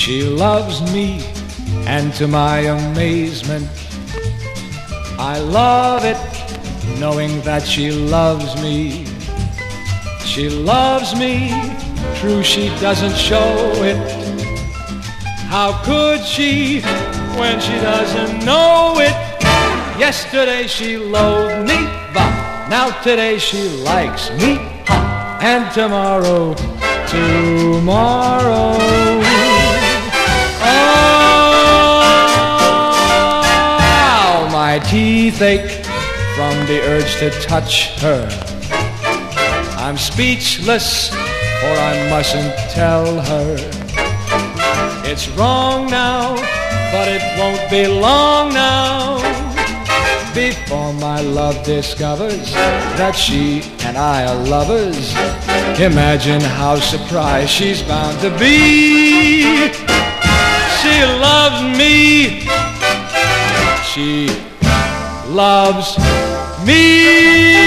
She loves me, and to my amazement, I love it, knowing that she loves me. She loves me, true she doesn't show it. How could she, when she doesn't know it? Yesterday she loathed me, but now today she likes me, and tomorrow, oh, my teeth ache from the urge to touch her. I'm speechless, for I mustn't tell her. It's wrong now, but it won't be long now before my love discovers that she and I are lovers. Imagine how surprised she's bound to be. She loves me. She loves me.